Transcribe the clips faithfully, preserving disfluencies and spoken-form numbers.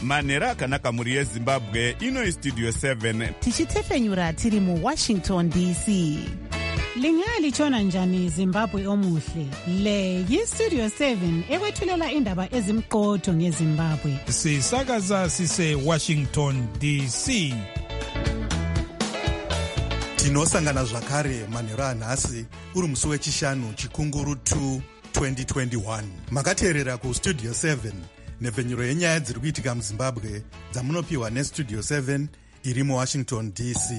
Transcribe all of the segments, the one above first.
manhero akanaka mhuri yezimbabwe. Ino Studio seven tichitefenyura tiri mu Washington D C. Lingalitshona njani Zimbabwe omuhle? Le yi-Studio seven ekwethulela indaba ezimqotho ngeZimbabwe. Sisakaza sise Washington D C. Tinosangana zvakare manhero anhasi uri musi wechishanu chikunguru two twenty twenty-one. Makateerera ku Studio seven nepfenyuro yenyaya dziri kuitika muZimbabwe dzamunopiwa neStudio seven iri mu Washington D C.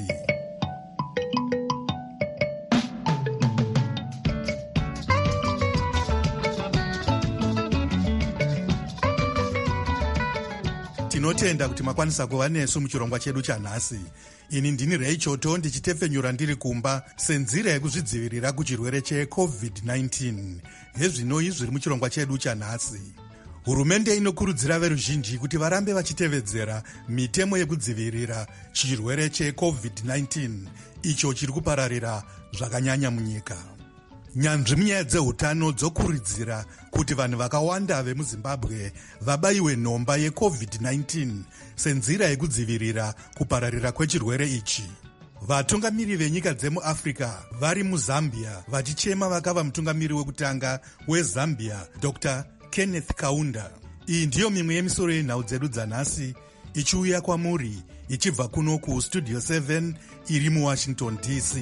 Tinotenda kuti makwanisa kuva nesu muchirongwa chedu chanhasi. Ini ndini Reichoto ndichitefenyura ndiri kumba senzira yekuzvidzivirira kuchirwere checovid nineteen. Hezvinoi zviri muchirongwa chedu chanhasi. Hurumende inokurudzira veruzhinji kuti varambe vachitevedzera mitemo yekudzivirira chirwere checovid nineteen icho chiri kupararira zvakanyanya munyika. Nyanzvi munyaya dzehutano dzokurudzira kuti vanhu vakawanda vemuZimbabwe vabaiwe nhomba yecovid nineteen senzira yekudzivirira kupararira kwechirwere ichi. Vatungamiri venyika dzemuAfrica vari muZambia vachichema vakava mutungamiri wekutanga weZambia Doctor Kenneth Kaunda. Iyi ndiyo mimwe yemisoro yenhau dzedu dzanhasi ichiuya kwamuri ichibva kuno ku Studio seven iri mu Washington D C.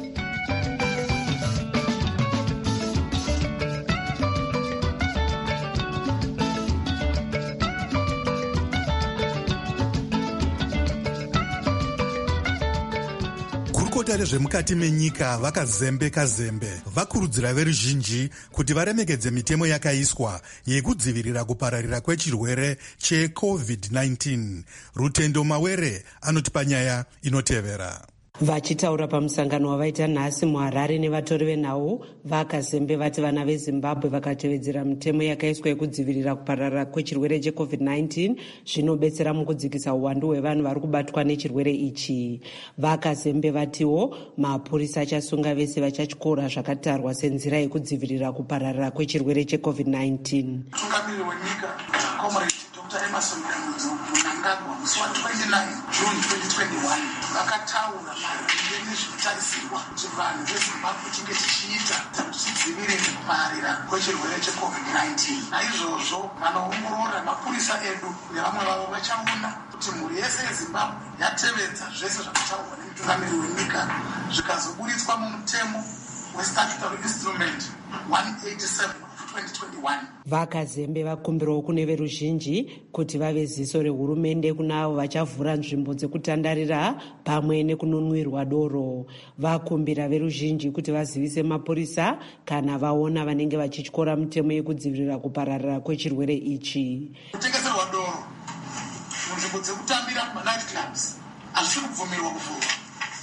Kurukota rezvemukati menyika vakazembeka zembe vakurudzira veruzhinji kuti varemekedze mitemo yakaiswa yekudzivirira kupararira kwechirwere checovid nineteen. Rutendo Mawere anotipa nyaya inotevera. Vachitaura pamusangano wavaita nhasi muHarare nevatori venhau, vakazembe vati vana veZimbabwe vakatevedzera mitemo yakaiswa yekudzivirira kupararira kwechirwere checovid nineteen zvinobetsera mukudzikisa uwandu hwevanhu vari kubatwa nechirwere ichi. Vakazembe vatiwo mapurisa achasunga vese vachachikora zvakatarwa senzira yekudzivirira kupararira kwechirwere checovid nineteen. Mutungamiri wenyika Comrade Doctor Emerson Mnangagwa musi wa29 June twenty twenty-one vakataura maringe nezvinotarisirwa kuti vanhu veZimbabwe tinge tichiita kuti tidzivirire kupararira kwechirwere checovid nineteen. Naizvozvo vanoongorora mapurisa edu nevamwe vavo vachaona kuti mhuri yese yeZimbabwe yatevedza zvese zvakataurwa nemutungamiri wenyika zvikazoburitswa mumutemo westatutory instrument one eighty-seven twenty twenty-one. Vakazembe vakumbirawo kune veruzhinji kuti vave ziso rehurumende kuna avo vachavhura nzvimbo dzekutandarira pamwe nekunonwirwa doro. Vakumbira veruzhinji kuti vazivise mapurisa kana vaona vanenge vachityora mitemo yekudzivirira kupararira kwechirwere ichi. Kutengeserwa doro munzvimbo dzekutambira kumanight clubs hazvisi kubvumirwa kuvhurwa.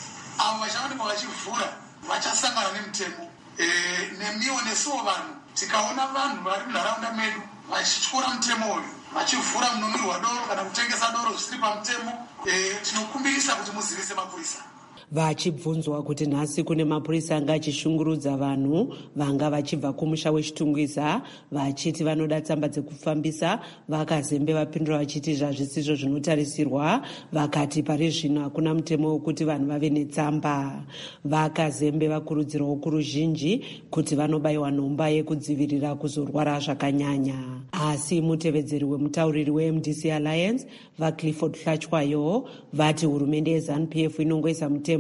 Avo vachaonekwa vachivhura vachasangana nemutemo. E, nemiwo nesuwo vanhu tikaona vanhu vari munharaunda medu vachityora mutemo uyu vachivhura munonwirwa doro kana kutengesa doro zvisiri pamutemo, e, tinokumbirisa kuti muzivise mapurisa. Vachibvunzwa kuti nhasi kune mapurisa anga achishungurudza vanhu vanga vachibva kumusha wechitungwiza vachiti vanoda tsamba dzekufambisa, vakazembe vapindura vachiti zvazvisizvo zvinotarisirwa, vakati pari zvino hakuna mutemo wekuti vanhu vave netsamba. Vakazembe vakurudzirawo kuruzhinji kuti vanobayiwa nhomba yekudzivirira kuzorwara zvakanyanya. Asi mutevedzeri wemutauriri weM D C Alliance vaClifford Hlatywayo vati hurumende yeZANU P F inongoisa mutemo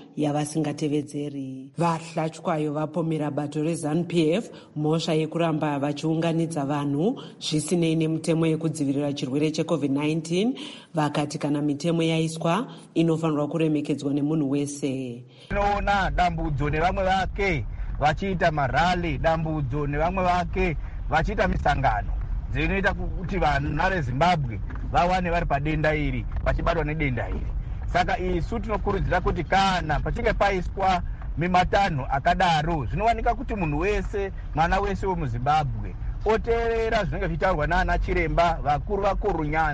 yavasingatevedzeri. VaHlatywayo vapomera bato reZANU P F mhosva yekuramba vachiunganidza vanhu zvisinei nemutemo yekudzivirira chirwere checovid nineteen. Vakati kana mitemo yaiswa inofanirwa kuremekedzwa nemunhu wese. Tinoona dambudzo nevamwe vake vachiita marali, dambudzo nevamwe vake vachiita misangano dzinoita kuti vanhu veZimbabwe vawane vari padenda iri, vachibatwa nedenda iri. Saka isu tinokurudzira kuti kana pachinge paiswa mimatanho akadaro zvinowanika kuti munhu wese, mwana wese wemuZimbabwe oteerera zvinenge zvichitaurwa naana chiremba vakuru vakuru nyanzvi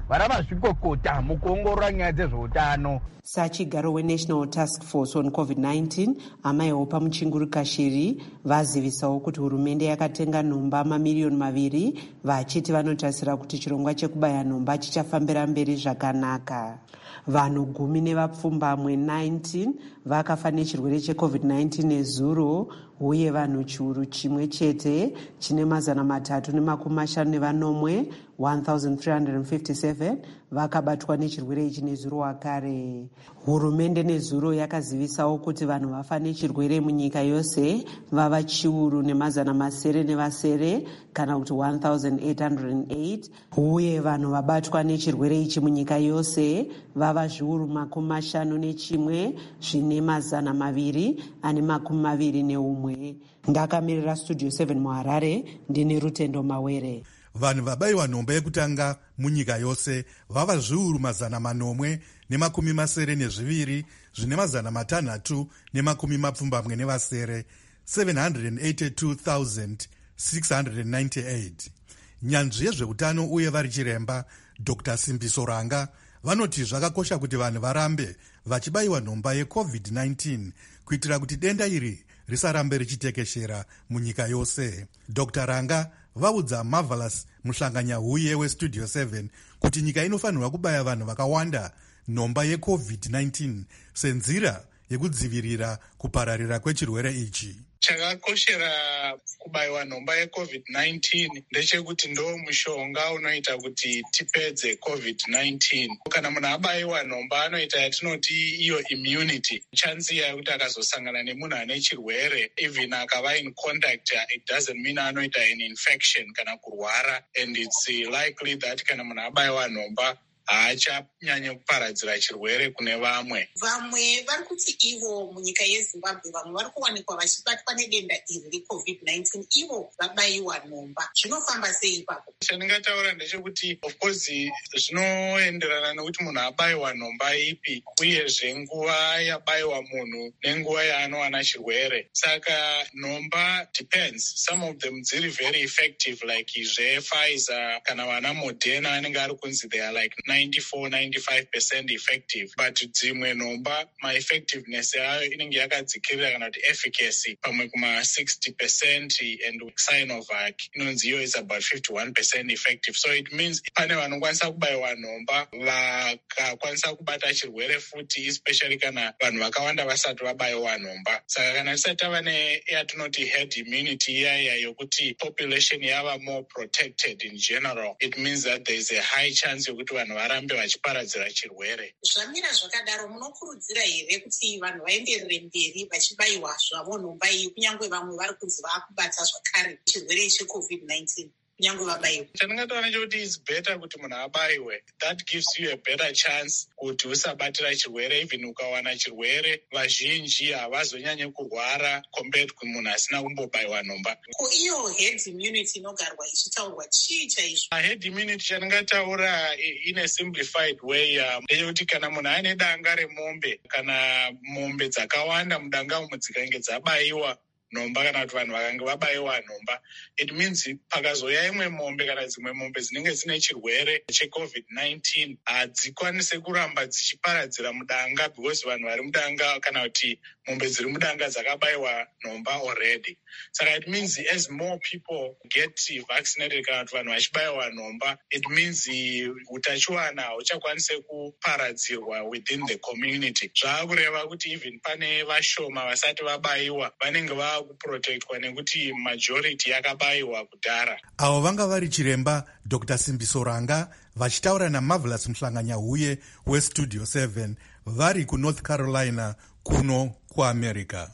vana mazvikokota mukuongorora nyaya dzezveutano. Sachigaro weNational Task Force on COVID nineteen amaihopa muchinguru Kashiri vazivisawo kuti hurumende yakatenga nhomba mamiriyoni maviri vachiti vanotarisira kuti chirongwa chekubaya nhomba chichafambira mberi zvakanaka. Vanhu gumi nevapfumbamwe nineteen vakafa nechirwere cheCovid nineteen nezuro uye vanhu chiuru chimwe chete chine mazana matatu nemakumi mashanu nevanomwe one thousand three hundred fifty-seven vakabatwa nechirwere ichi nezuro wakare. Hurumende nezuro yakazivisawo kuti vanhu vafa nechirwere munyika yose vava chiuru nemazana masere nevasere kana kuti one thousand eight hundred eight uye vanhu vabatwa nechirwere ichi munyika yose vava zviuru makumi mashanu nechimwe zvine mazana maviri ane makumi maviri neumwe. Ndakamirira Studio seven muHarare ndine Rutendo Mawere. Vanhu vabayiwa nhomba yekutanga munyika yose vava zviuru mazana manomwe nemakumi masere nezviviri zvine mazana matanhatu nemakumi mapfumbamwe nevasere seven hundred eighty-two thousand six hundred ninety-eight. Nyanzvi yezveutano uye vari chiremba Doctor Simbiso Ranga vanoti zvakakosha kuti vanhu varambe vachibayiwa nhomba yeCovid nineteen kuitira kuti denda iri risarambe richitekeshera munyika yose. Doctor Ranga vaudza Marvelous muhlanganyahuye weStudio seven kuti nyika inofanirwa kubaya vanhu vakawanda nhomba yeCovid nineteen senzira yekudzivirira kupararira kwechirwere ichi. Chakakoshera kubayiwa nhomba yeCovid nineteen ndechekuti ndo mushonga unoita kuti tipedze COVID nineteen. Kana munhu abayiwa nhomba anoita yatinoti iyo immunity, chansi yekuti akazosangana nemunhu ane chirwere even akava in contact, it doesn't mean anoita an infection kana kurwara, and it's likely that kana munhu abayiwa nhomba haachanyanye kuparadzira chirwere kune vamwe. Vamwe vari kuti ivo munyika yeZimbabwe vamwe vari kuwanikwa vachibatwa nedenda iri reCovid nineteen ivo vabayiwa nhomba. Zvinofamba sei ipapo? Chandingataura ndechekuti of course zvinoenderana nekuti munhu abayiwa nhomba ipi uyezve nguva yabayiwa munhu nenguva yaanowana chirwere. Saka nhomba depends. Some of them dziri very effective like zvePfizer kana vana Moderna anenge ari kunzi they are like ninety-four to ninety-five percent effective, but dzimwe nhomba ma-effectiveness yayo inenge yakadzikirira kana kuti efficacy pamwe kuma sixty percent and Sinovac inonzi iyo is about fifty-one percent effective. So it means pane vanokwanisa kubayiwa nhomba vakakwanisa kubata chirwere futi, especially kana vanhu vakawanda vasati vabayiwa nhomba. Saka kana tisati tava neyatinoti herd immunity iyaya yokuti population yava more protected in general, it means that there is a high chance yokuti vanhu varambe vachiparadzira chirwere. Zvamira zvakadaro munokurudzira here kuti vanhu vaenderere mberi vachibayiwa zvavo nhomba iyi kunyange vamwe vari kunzi vaakubata zvakare chirwere cheCovid nineteen? Chandingataura ndechekuti it's better kuti munhu abayiwe. That gives you a better chance kuti usabatira chirwere. Even ukawana chirwere vazhinji havazonyanye kurwara compared kumunhu asina kumbobayiwa nhomba. Ko iyo herd immunity inogarwa ichitaurwa chii chaizvo? Herd immunity chandingataura in a simplified way ndechekuti kana munhu ane danga remombe kana mombe dzakawanda mudanga umo dzikange dzabayiwa nhomba kana kuti vanhu vakange vabayiwa nhomba, it means pakazouya imwe mombe kana dzimwe mombe dzinenge dzine chirwere cheCovid nineteen hadzikwanise kuramba dzichiparadzira mudanga because vanhu vari mudanga kana kuti mombe dziri mudanga dzakabayiwa nhomba already. Saka it means as more people get vaccinated kana kuti vanhu vachibayiwa nhomba, it means utachiwana hauchakwanise kuparadzirwa within the community. Zvaakureva kuti even pane vashoma vasati vabayiwa vanenge va kuprotectwa nekuti majority yakabayiwa kudhara. Avo vanga vari chiremba Doctor Simbiso Ranga vachitaura naMarvelous muhlanganyahuye weStudio seven vari kuNorth Carolina kuno kuAmerica.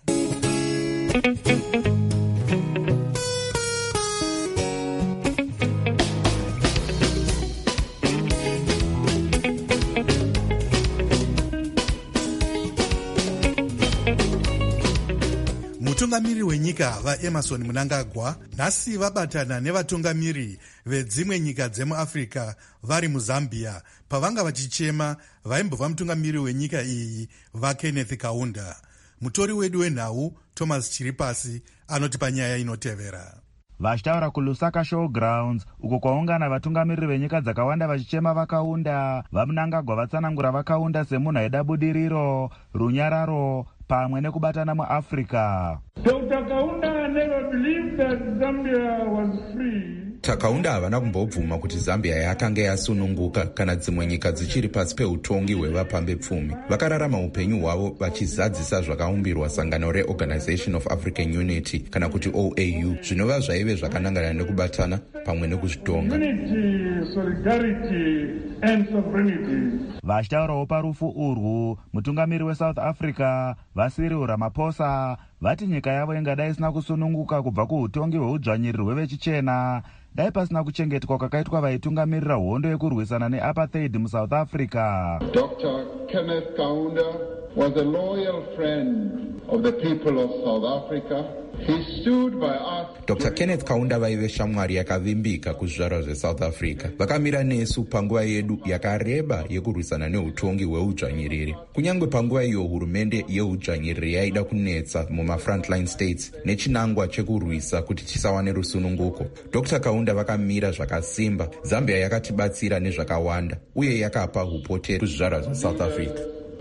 Mutungamiri wenyika vaEmerson Mnangagwa nhasi vabatana nevatungamiri vedzimwe nyika dzemuAfrica vari muZambia pavanga vachichema vaimbova mutungamiri wenyika iyi vaKenneth Kaunda. Mutori wedu wenhau Thomas Chiripasi anotipa nyaya inotevera. Vachitaura kuLusaka Showgrounds uko kwaungana vatungamiriri venyika dzakawanda vachichema vakaunda, vamunangagwa vatsanangura vakaunda semunhu aida budiriro, runyararo pamwe nekubatana muAfrica. Doctor Kaunda never believed that Zambia was free. Takaunda havana kumbobvuma kuti Zambia yakanga yasununguka kana dzimwe nyika dzichiri pasi peutongi hwevapambe pfumi. Vakararama upenyu hwavo vachizadzisa zvakaumbirwa sangano reOrganization of African Unity kana kuti O A U, zvinova zvaive zvakanangana nekubatana pamwe nekuzvitonga. Unity, solidarity and sovereignty. Vachitaurawo parufu urwu, mutungamiri weSouth Africa Vasiri Ramaphosa vati nyika yavo ingadai isina kusununguka kubva kuutongi hweudzvanyiriri hwevechichena dai pasina kuchengetwa kwakaitwa vaitungamirira hondo yekurwisana neapartheid muSouth Africa. Doctor Kenneth Kaunda was a loyal friend of the people of South Africa. He stood by us. Doctor Kenneth Kaunda vaive shamwari yakavimbika kuzvizvarwa zveSouth Africa. Vakamira nesu panguva yedu yakareba yekurwisana neutongi hweudzvanyiriri. Kunyangwe panguva iyo hurumende yeudzvanyiriri yaida kunetsa muma frontline states nechinangwa chekurwisa kuti tisawane rusununguko, Doctor Kaunda vakamira zvakasimba. Zambia yakatibatsira nezvakawanda uye yakapa upoteri kuzvizvarwa zveSouth Africa.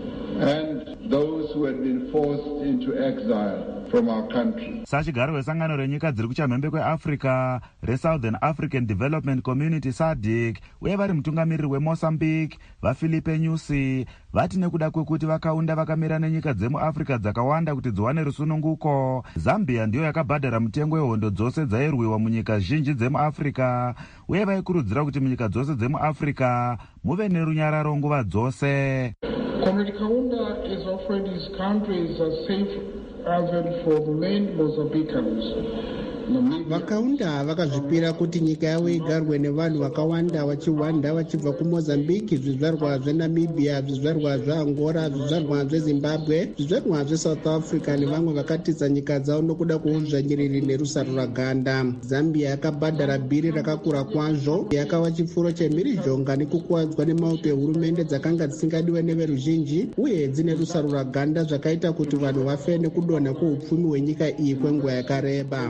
And those who had been forced into exile from our country. Sachigaro wesangano renyika dziri kuchamhembe kweAfrica reSouthern African Development Community S A D C uye vari mutungamiriri weMozambique vaFilipe Nyusi vati nekuda kwekuti vakaunda vakamira nenyika dzemuAfrica dzakawanda kuti dziwane rusununguko, Zambia ndiyo yakabhadhara mutengo wehondo dzose dzairwiwa munyika zhinji dzemuAfrica uye vaikurudzira kuti munyika dzose dzemuAfrica muve nerunyararo nguva dzose. Comrade Kaunda is offering his country as a safe haven for many Mozambicans. Vakaunda vakazvipira kuti nyika yavo igarwe nevanhu vakawanda vachiwanda vachibva kuMozambique, zvizvarwa zveNamibia, zvizvarwa zveAngola, zvizvarwa zveZimbabwe, zvizvarwa zveSouth Africa nevamwe vakatidza nyika dzavo nokuda kweudzvanyiriri nerusaruraganda. Zambia yakabhadhara bhiri rakakura kwazvo, yakava chifuro chemhirizhonga nekukuwadzwa nemauto ehurumende dzakanga dzisingadiwe neveruzhinji uye dzine rusaruraganda zvakaita kuti vanhu vafe nekudonha kweupfumi hwenyika iyi kwenguva yakareba.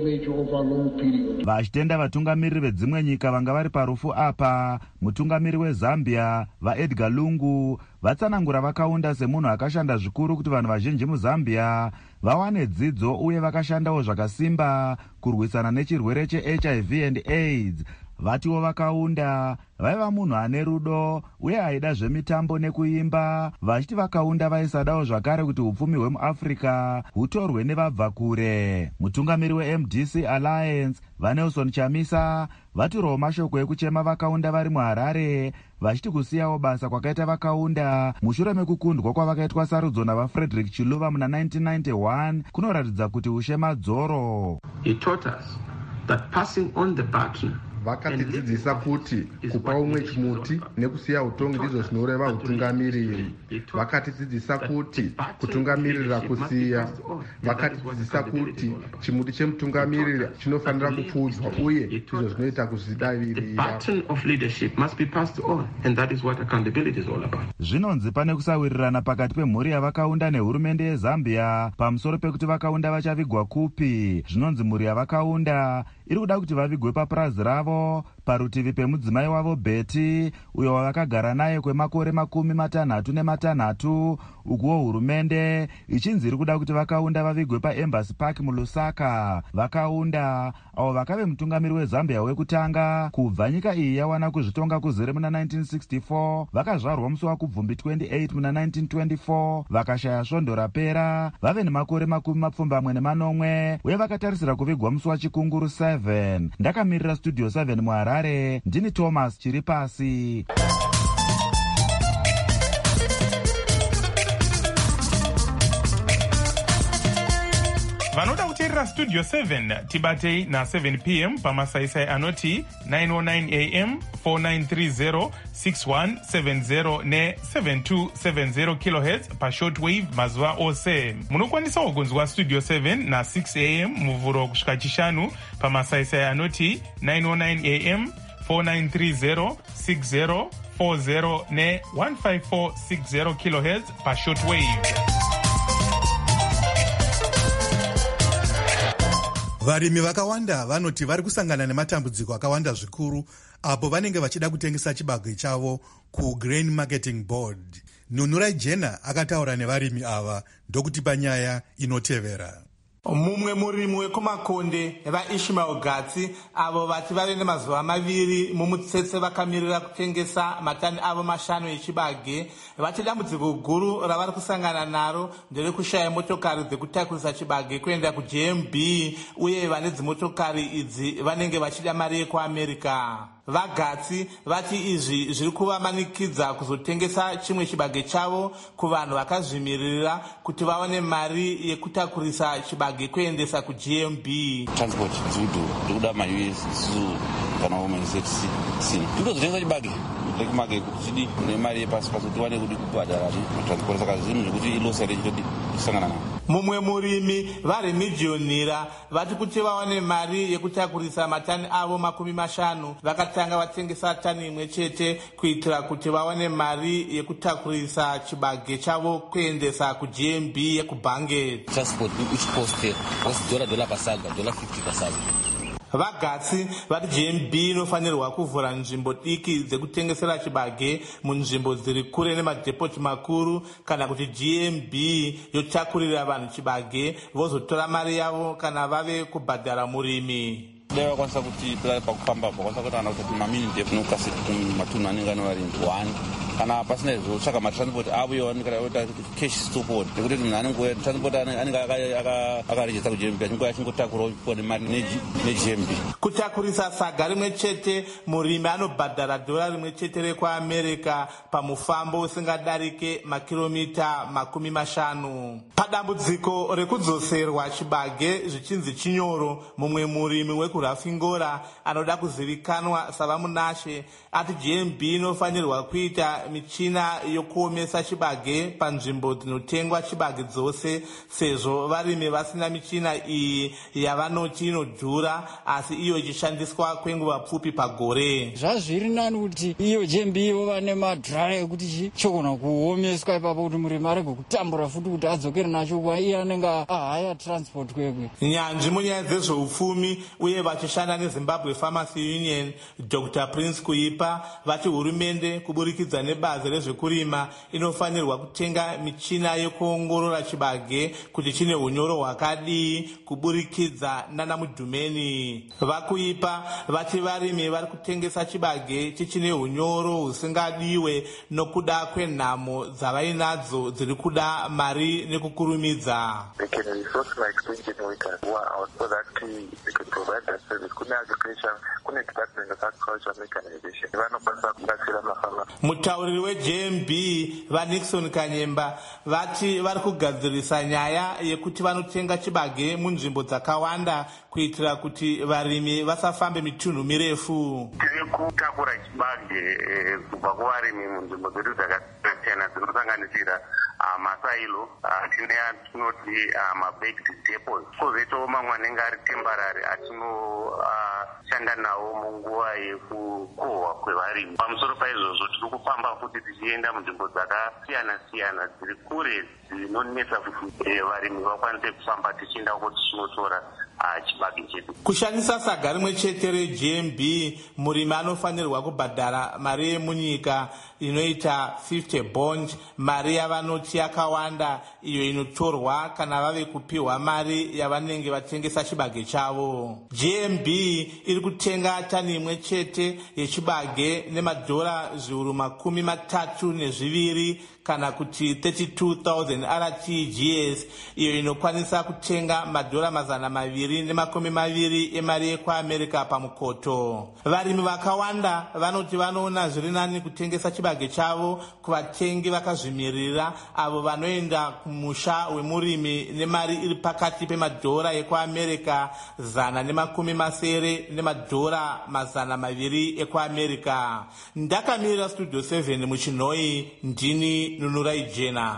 Vachitenda vatungamiriri vedzimwe nyika vanga vari parufu apa, mutungamiri weZambia vaEdgar Lungu vatsanangura vakaunda semunhu akashanda zvikuru kuti vanhu vazhinji muZambia vawane dzidzo uye vakashandawo zvakasimba kurwisana nechirwere cheH I V and AIDS. Vatiwo vakaunda vaiva munhu ane rudo uye aida zvemitambo nekuimba, vachiti vakaunda vaisadawo zvakare kuti upfumi hwemuAfrica hutorwe nevabva kure. Mutungamiri weM D C Alliance vaNelson Chamisa vatirawo mashoko ekuchema vakaunda vari muHarare vachiti kusiyawo basa kwakaita vakaunda mushure mekukundwa kwavakaitwa sarudzo navaFrederick Chiluva muna nineteen ninety-one kunoratidza kuti ushemadzoro. He taught us that passing on the baton vakatidzidzisa kuti kupa umwe chimuti nekusiya utongi ndizvo zvinoreva utungamiriri. Vakatidzidzisa kuti kutungamirira kusiya. Vakatidzidzisa kuti chimuti chemutungamiriri chinofanira kupfudzwa uye ndizvo zvinoita kuzvidavirira. Zvinonzi pane kusawirirana pakati pemhuri yavakaunda nehurumende yeZambia pamusoro pekuti vakaunda vachavigwa kupi. Zvinonzi mhuri yavakaunda iri kuda kuti vavigwe papurazi ravo parutivi pemudzimai wavo Betty uyo wavakagara naye kwemakore makumi matanhatu nematanhatu, ukuwo hurumende ichinzi iri kuda kuti vakaunda vavigwe paEmbassy Park muLusaka. Vakaunda avo vakave mutungamiri weZambia wekutanga kubva nyika iyi yawana kuzvitonga kuzere muna nineteen sixty-four, vakazvarwa musi wakubvumbi twenty-eight muna nineteen twenty-four, vakashaya svondo rapera, vave nemakore makumi mapfumbamwe nemanomwe uye vakatarisira kuvigwa musi wachikunguru seven. Ndakamirira studio seven muHarare, ndini Thomas Chiripasi. Vanoda kuteerera studio seven tibatei na seven p m pamasaisai anoti nine oh nine a m, four nine three zero, six one seven zero ne seven two seven zero kilohertz pa shortwave mazuva ose. Munokwanisawo kunzwa studio seven na six a m muvhuro kusvika chishanu pamasaisai anoti nine oh nine a m, four nine three zero, six zero four zero ne one five four six zero kilohertz pa shortwave. Varimi vakawanda vanoti vari kusangana nematambudziko akawanda zvikuru apo vanenge vachida kutengesa chibage chavo kuGrain Marketing Board. Nunurai Jena akataura nevarimi ava ndokutipa nyaya inotevera. Mumwe murimi wekumakonde vaIshmael Gatsi avo vati vave nemazuva maviri mumutsetse vakamirira kutengesa matani avo mashanu echibage vati dambudziko guru ravari kusangana naro nderekushaya motokari dzekutakurisa chibage kuenda kuJ M B uye vane dzimotokari idzi vanenge vachida mari yekuAmerica. VaGatsi vati izvi zviri kuvamanikidza kuzotengesa chimwe chibage chavo kuvanhu vakazvimirira kuti vaone mari yekutakurisa chibage kuendesa kuJ M B. Transport dzudhu ndokuda ma-U S su kana women's F C C ndikuzotengesa chibage rekumage kuti nemari yepasi pasi kuti wane kuti kubhadhara matransport saka zvinhu zvekuti ilosa rechitodi kusangana nayo. Mumwe murimi varemidhionira vati kuti vawane mari yekutakurisa matani avo makumi mashanu vakatanga vatengesa tani imwe chete kuitira kuti vawane mari yekutakurisa chibage chavo kuendesa kuJ M B yekubhange. Transport each post was dollar dollar pasaga dollar fifty pasaga. VaGatsi vati J M B inofanirwa kuvhura nzvimbo diki dzekutengesera chibage munzvimbo dziri kure nemadhepoti makuru kana kuti J M B yotakurira vanhu chibage vozotora mari yavo kana vave kubhadhara murimi. Dai vakwanisa kuti pakufamba vakwanisa kutaana kuti mamini defu nokasira matunhu anenge anovarindi one kana pasina izvotsvaka matransport avo iwanikaraota cash stopod nekuti munhu anenge transport anenge akarejesta kuJ M B achingoya achingotakurawo pone mari neJ M B. Kutakurisa saga rimwe chete murimi anobhadhara dhora rimwe chete rekuAmerica pamufambo usingadarike makiromita makumi mashanu. Padambudziko rekudzoserwa chibage zvichinzi chinyoro, mumwe murimi wekurafingora anoda kuzivikanwa savamunashe ati J M B inofanirwa kuita michina yokuomesa chibage panzvimbo dzinotengwa chibage dzose sezvo varimi vasina michina iyi yavanoti inodhura asi iyo ichishandiswa kwenguva pfupi pagore. Zvazviri nani kuti iyo J M B vova nemadhry ekuti chogona kuomeswa ipapo kuti murimi arege kutambura futi kuti adzokere nacho kuva iye anenge ahaya transport kwekwe. Nyanzvi munyaya dzezveupfumi uye vachishanda neZimbabwe Pharmacy Union Doctor Prince Kuipa vati hurumende kuburikidza nebazi rezvekurima inofanirwa kutenga michina yekuongorora chibage kuti chine unyoro hwakadii kuburikidza nana Mudhumeni. Vakuipa vati varimi vari kutengesa chibage chichine unyoro husingadiwe nokuda kwenhamo dzavainadzo dziri kuda mari nekukurumidza. Mutauriri weJ M B vaNixon Kanyemba vati vari kugadzirisa nyaya yekuti vanotenga chibage munzvimbo dzakawanda kuitira kuti varimi vasafambe mitunhu mirefu. Tiri kutakura chibage kubva kuvarimi munzvimbo dzedu dzakasiyana dzinosanganisira masailo tine atinoti mabaked depots kozoitawo mamwe anenge ari temporary atinoshanda nawo munguva yekukohwa kwevarimi. Pamusoro paizvozvo tiri kufamba futi tichienda munzvimbo dzakasiyana siyana dziri kure dzinonetsa kuti varimi vakwanise kufamba tichienda kuti tichinotora chibage chedu. Kushandisa saga rimwe chete reJ M B murimi anofanirwa kubhadhara mari yemunyika inoita fifty bond, mari yavanoti yakawanda iyo inotorwa kana vave kupiwa mari yavanenge vatengesa chibage chavo. J M B iri kutenga tani imwe chete yechibage nemadhora zviuru makumi matatu nezviviri kana kuti thirty-two thousand R T G S iyo inokwanisa kutenga madhora mazana maviri nemakumi maviri emari yekuAmerica pamukoto. Varimi vakawanda vanoti vanoona zviri nani kutengesa chibage chavo kuvatengi vakazvimirira avo vanoenda kumusha wemurimi nemari iri pakati pemadhora ekuAmerica zana nemakumi masere nemadhora mazana maviri ekuAmerica. Ndakamirira Studio seven muchinhoi, ndini Nunurai Jena.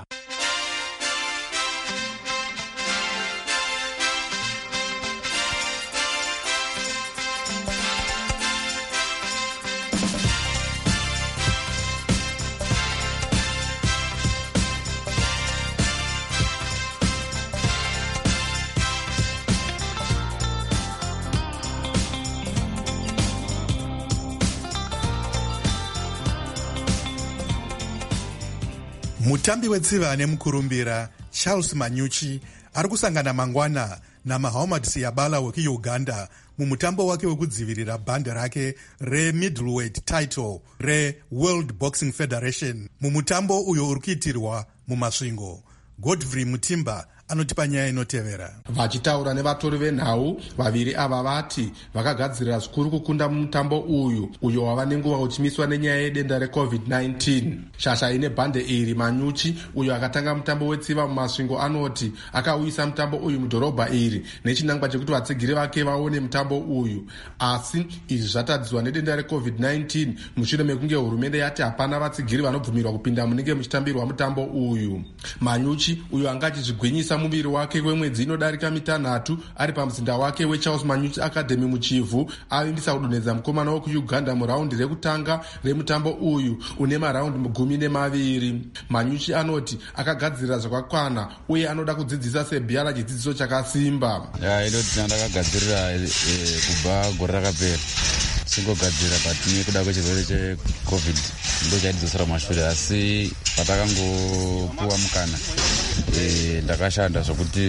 mutambi wetsiva nemukurumbira Charles Manyuchi ari kusangana mangwana naMuhammad Siyabala wekuuganda mumutambo wake wekudzivirira bhande rake remiddleweight title reWorld Boxing Federation, mumutambo uyo uri kuitirwa mumasvingo. Godfrey Mutimba anotipa nyaya inotevera. Vachitaura nevatori venhau vaviri ava vati vakagadzirira zvikuru kukunda mumutambo uyu uyo wava nenguva uchimiswa nenyaya yedenda recovid nineteen. Shasha ine bhande iri, Manyuchi uyo akatanga mutambo wetsiva mumasvingo anoti akauyisa mutambo uyu mudhorobha iri nechinangwa chekuti vatsigiri vake vaone mutambo uyu, asi izvi zvatadzwa nedenda recovid nineteen mushure mekunge hurumende yati hapana vatsigiri vanobvumirwa kupinda munenge muchitambirwa mutambo uyu. Manyuchi uyo anga achizvigwinyisa muviri wake kwemwedzi inodarika mitanhatu ari pamuzinda wake weCharles Manyuchi Academy muchivhu avimbisa kudonhedza mukomana wekuuganda muraundi rekutanga remutambo uyu une maraundi gumi nemaviri. Manyuchi anoti akagadzirira zvakakwana uye anoda kudzidzisa Sebiala chidzidziso chakasimba. inoti ndakagadzirira kubva gore rakapera singogadzira but nekuda kwechirwere checovid ndo chaidzosera mashure, asi patakangopuwa mukana ndakashanda zvokuti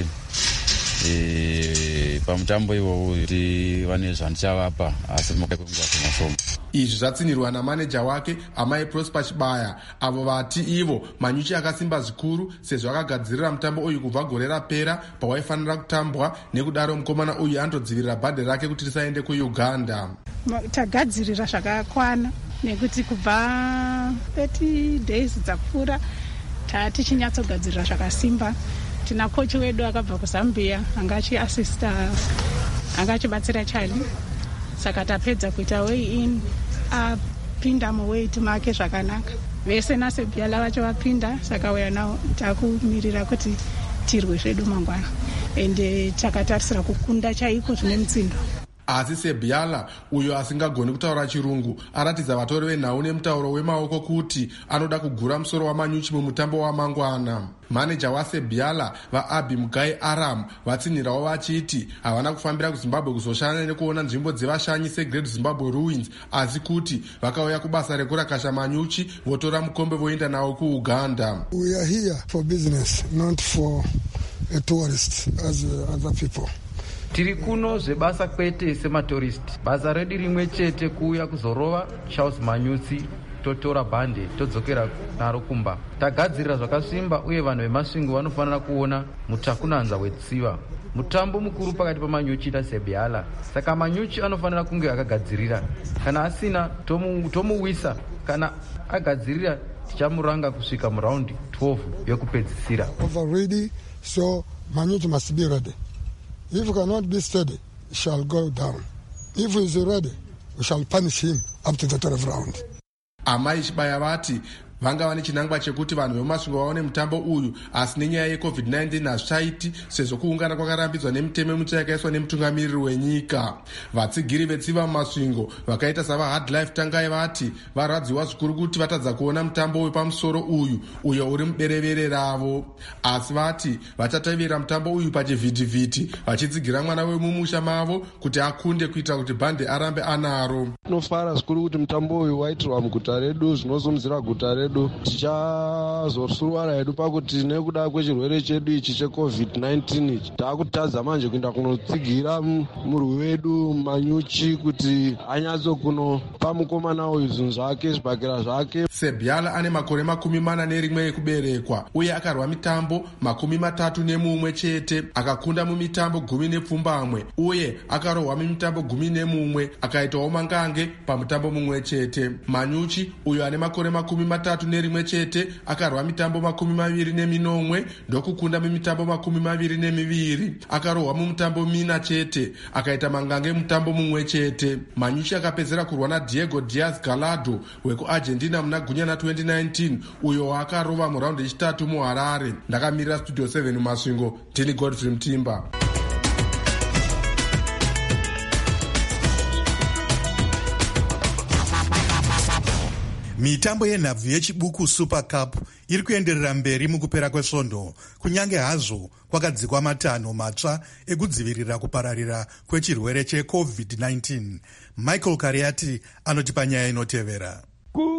pamutambo iwowo kuti vane zvandichavapa asi makaipenguva shoma. Izvi zvatsinirwa namaneja wake Amai Prosper Chibaya, avo vati ivo Manyuchi akasimba zvikuru sezvo akagadzirira mutambo uyu kubva gore rapera pawaifanira kutambwa, nekudaro mukomana uyu anotodzivirira bhande rake kuti risaende kuuganda. Tagadzirira zvakakwana nekuti kubva thirty days dzapfuura tatichinyatsogadzirira zvakasimba. Tina kochi wedu akabva kuZambia anga achiasista anga achibatsira Chali, saka tapedza kuita way in apinda muweight make zvakanaka. Vese naSebiala vacho vapinda, saka uya nawo takumirira kuti tirwe zvedu mangwana ende takatarisira kukunda chaiko zvine mutsindo. Asi Sebiala uyo asingagoni kutaura chirungu aratidza vatori venhau nemutauro wemaoko kuti anoda kugura musoro waManyuchi mumutambo wamangwana. Maneja waSebiala vaAbi Mugai Aram vatsinhirawo vachiti havana kufambira kuZimbabwe kuzoshanda nekuona nzvimbo dzevashanyi seGreat Zimbabwe Ruins, asi kuti vakauya kubasa rekurakasha Manyuchi votora mukombe voenda nawo kuUganda. We are here for business, not for a tourist as uh, other people. Tiri kuno zvebasa kwete sematoristi. Basa redu rimwe chete kuuya kuzorova Charles Manyuchi, totora bhande todzokera naro kumba. Tagadzirira zvakasimba uye vanhu vemasvingo vanofanira kuona mutakunanza wetsiva. Mutambo mukuru pakati paManyuchi naSebiala, saka Manyuchi anofanira kunge akagadzirira. Kana asina tomuwisa, kana agadzirira tichamuranga kusvika muraundi twelve yokupedzisira. Over ready, so Manyuchi must be ready. If he cannot be steady, he shall go down. If he is ready, we shall punish him up to the twelfth round. Amai Chibaya vati vanga vane chinangwa chekuti vanhu vemasvingo vaone mutambo uyu, asi nenyaya yecovid nineteen hazvichaiti sezvo kuungana kwakarambidzwa nemitemo mitsva yakaiswa nemutungamiriri wenyika. Vatsigiri vetsiva mumasvingo vakaita savaHard Life Tangai vati varwadziwa zvikuru kuti vatadza kuona mutambo wepamusoro uyu uyo uri muberevere ravo, asi vati vachatevera mutambo uyu pachivhitivhiti vachitsigira mwana wemumusha mavo kuti akunde kuitira kuti bhande arambe anaro. Tinofara zvikuru kuti mutambo uyu waitirwa muguta redu, zvinozomuzira guta redu. Tichazosuruvara hedu pakuti nekuda kwechirwere chedu ichi checovid nineteen ichi taakutadza manje kuenda kunotsigira murwi wedu Manyuchi kuti anyatso kunopa mukomana uyu zvinhu zvake zvibhakera zvake. Sebiala ane makore makumi mana nerimwe ekuberekwa uye akarwa mitambo makumi matatu nemumwe chete, akakunda mumitambo gumi nepfumbamwe uye akarohwa mumitambo gumi nemumwe, akaitawo mangange pamutambo mumwe chete. Manyuchi uyo ane makore makumi matatu nerimwe chete akarwa mitambo makumi maviri neminomwe ndokukunda mumitambo makumi maviri nemiviri, akarohwa mumutambo mina chete, akaita mangange mutambo mumwe chete. Manyuchi akapedzera kurwa naDiego Diaz Galado wekuArgentina muna gunyana twenty nineteen uyo waakarova muraundi yechitatu muHarare. Ndakamirira Studio seven mumasvingo, ndini Godfrey Mutimba. Mitambo yenhabvu yechibuku Super Cup iri kuenderera mberi mukupera kwesvondo, kunyange hazvo kwakadzikwa matanho matsva ekudzivirira kupararira kwechirwere checovid nineteen. Michael Kariati anotipa nyaya inotevera. Ku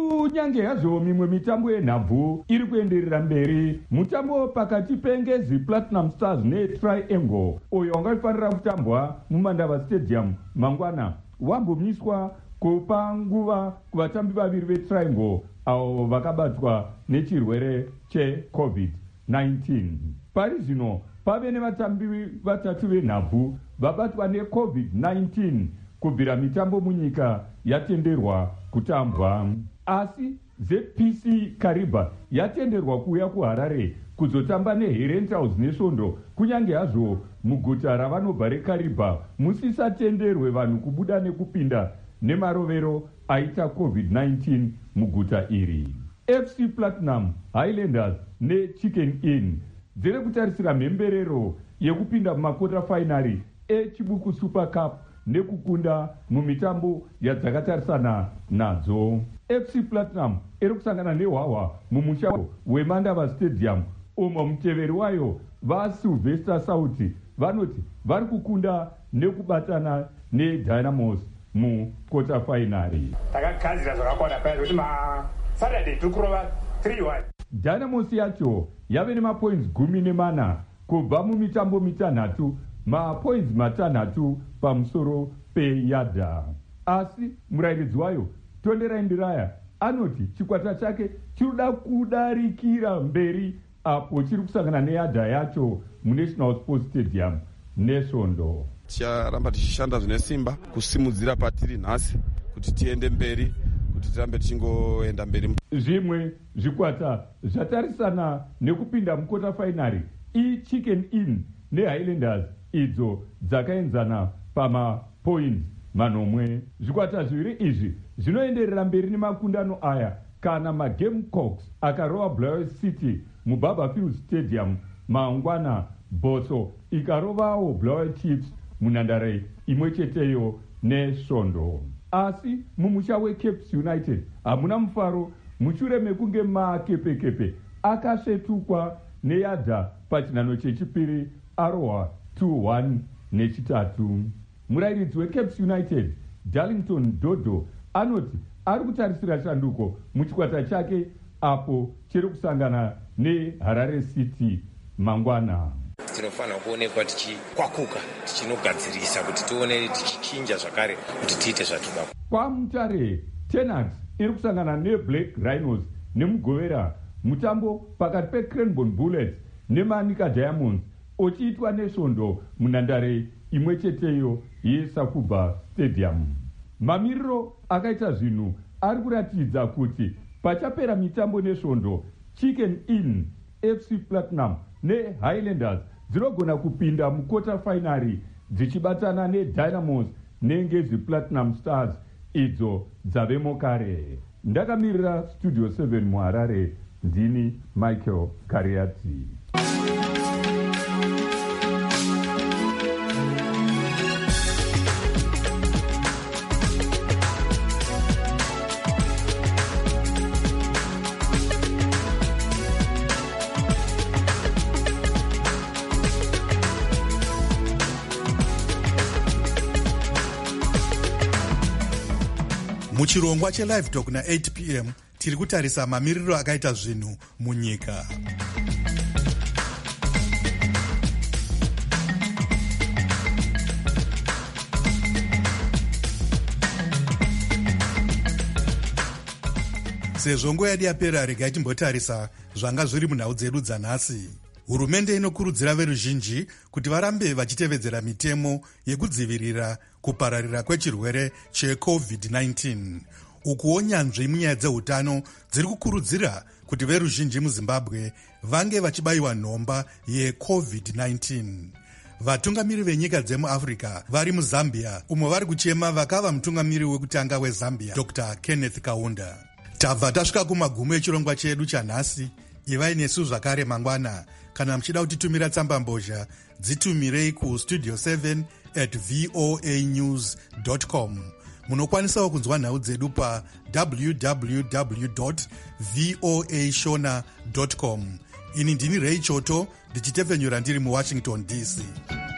kunyange hazvo mimwe mitambo yenhabvu iri kuenderera mberi, mutambo pakati pengezi Platinum Stars neTriangle uyo wangaifanira kutambwa mumandava stadium mangwana wambomiswa kupa nguva kuvatambi vaviri veTriangle avo vakabatwa nechirwere checovid nineteen. Pari zvino pave nevatambi vatatu venhabvu vabatwa necovid nineteen kubvira mitambo munyika yatenderwa kutambwa. Asi Z P C Kariba yatenderwa kuuya kuHarare kuzotamba neHerentals nesvondo, kunyange hazvo muguta ravanobva reKariba musisatenderwe vanhu kubuda nekupinda nemarovero aita covid nineteen muguta iri. F C Platinum, Highlanders neChicken Inn dziri kutarisira mhemberero yekupinda mumakota fainari eChibuku Super Cup nekukunda mumitambo yadzakatarisana nadzo. F C Platinum iri kusangana nehwahwa mumusha weMandava Stadium umo muteveri wayo vaSylvester Sauti vanoti vari kukunda nekubatana neDynamos mukota fainari. Takagadzira zvakakwana paya kuti maSaturday tikurova three one. Dynamos yacho yave nemapoints gumi nemana kubva mumitambo mitanhatu, mapoints matanhatu pamusoro peyadha. Asi murairidzi wayo Tondera Indiraya anoti chikwata chake chirikuda kudarikira mberi apo chiri kusangana neyadha yacho muNational Sports Stadium nesvondo. Ticharamba tichishanda zvine simba kusimudzira patiri nhasi kuti tiende mberi, kuti tirambe tichingoenda mberi. Zvimwe zvikwata zvatarisana nekupinda mukota fainari iChicken Inn neHighlanders idzo dzakaenzana pamapoints manomwe. Zvikwata zviviri izvi zvinoenderera mberi nemakundano aya kana maGamecocks akarova Bulawayo City muBarberfield Stadium mangwana, Boso ikarovawo Bulawayo Chiefs munhandare imwe cheteyo nesvondo. Asi mumusha weCapes United hamuna mufaro mushure mekunge makepekepe akasvetukwa neyadha pachinhano chechipiri arohwa two one nechitatu. Murairidzi weCapes United Darlington Dodo anoti ari kutarisira shanduko muchikwata chake apo chiri kusangana neHarare City mangwana. Tinofanira kuonekwa tichikwakuka tichinogadzirisa kuti tione tichichinja zvakare kuti tiite zvatoda. Kwamutare Tenax iri kusangana neBlack Rhinos nemugovera, mutambo pakati peCranbourne Bullets neManica Diamonds uchiitwa nesvondo munhandare imwe cheteyo yeSakubva Stadium. Mamiriro akaita zvinhu ari kuratidza kuti pachapera mitambo nesvondo, Chicken Inn, F C Platinum neHighlanders dzinogona kupinda mukota fainari dzichibatana neDynamos nengezi Platinum Stars idzo dzavemo kare. Ndakamirira Studio seven muHarare, ndini Michael Kariati. Muchirongwa chelive talk na eight p m tiri kutarisa mamiriro akaita zvinhu munyika. Sezvo nguva yedu yapera, regai timbotarisa zvanga zviri munhau dzedu dzanhasi. Hurumende inokurudzira veruzhinji kuti varambe vachitevedzera mitemo yekudzivirira kupararira kwechirwere checovid nineteen. Ukuwo nyanzvi munyaya dzeutano dziri kukurudzira kuti veruzhinji muZimbabwe vange vachibayiwa nhomba yecovid nineteen. Vatungamiri venyika dzemuAfrica vari muZambia, umo vari kuchema vakava mutungamiri wekutanga weZambia Doctor Kenneth Kaunda. Tabva tasvika kumagumo echirongwa chedu chanhasi. Ivai nesu zvakare mangwana. Kana muchida kutitumira tsamba mbozha, dzitumirei kustudio seven at voa news dot com. Munokwanisawo kunzwa nhau dzedu pa w w w dot voa shona dot com. Ini ndini Ray Choto, ndichitepfenyura ndiri muWashington D C.